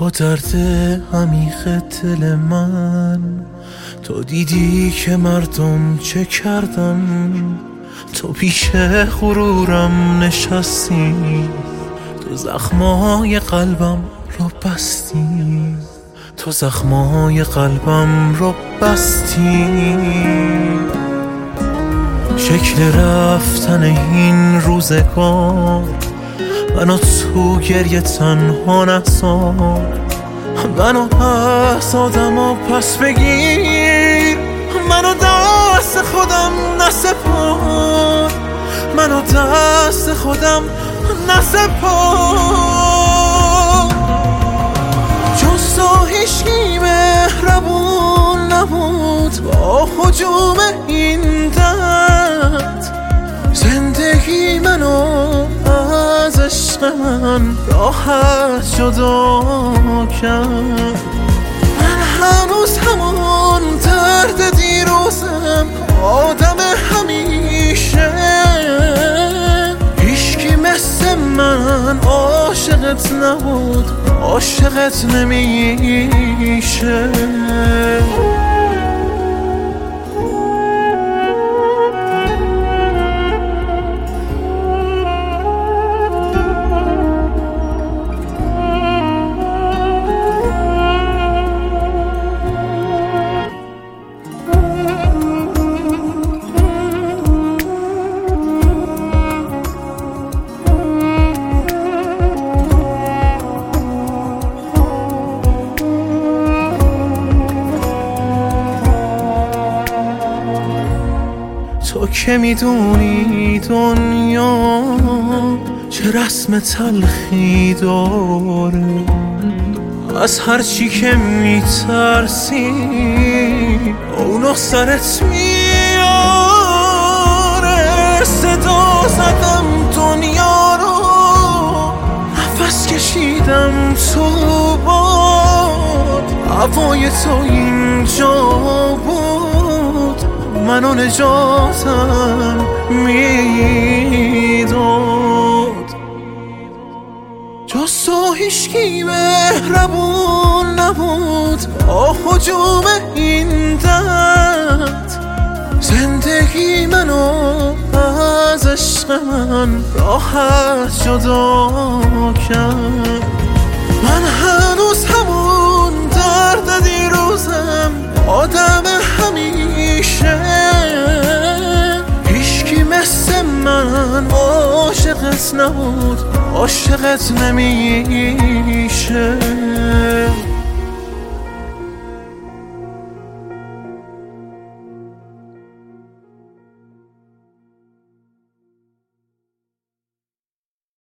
با درد عمیق دل من. تو دیدی که مردم چه کردن، تو پیش غرورم نشستی، تو زخمای قلبم رو بستی، تو زخمای قلبم رو بستی. شکل رفتن این روزگار منو تو گریه تنها نذار، منو از آدم و پس بگیر، منو دست خودم نسپار، منو دست خودم نسپار. جز تو هیچکی مهربون نبود با هجوم این درد، زندگی منو از عشق من راحت جدا کرد. من هنوز همون درد دیروزم، آدم همیشه، هیچکی مثل من عاشقت نبود، عاشقت نمیشه. تو که میدونی دنیا چه رسم تلخی داره، از هرچی که میترسی اونو سرت میاره. صدا زدم دنیا رو، نفس کشیدم تو باد، هوای تو اینجا بود، منو نجاتم میداد. جز تو هیچکی مهربون نبود با هجوم این درد، زندگی منو از عشق من راحت جدا کرد. من هنوز همون درد دیروزم، آدم همیشه، هیچکی مثل من عاشقت نبود، عاشقت نمیشه.